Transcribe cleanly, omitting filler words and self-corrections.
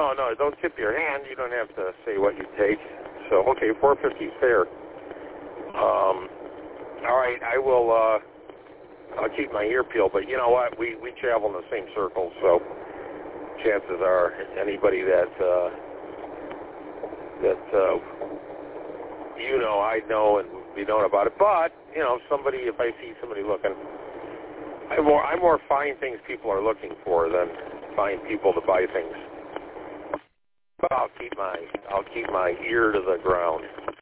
No, don't tip your hand. You don't have to say what you take. So, okay, $4.50 is fair. All right, I will. I'll keep my ear peeled. But you know what? We travel in the same circles, so chances are anybody that you know, I know, and we know about it. But you know, somebody, if I see somebody looking, I more find things people are looking for than find people to buy things. But I'll keep my ear to the ground.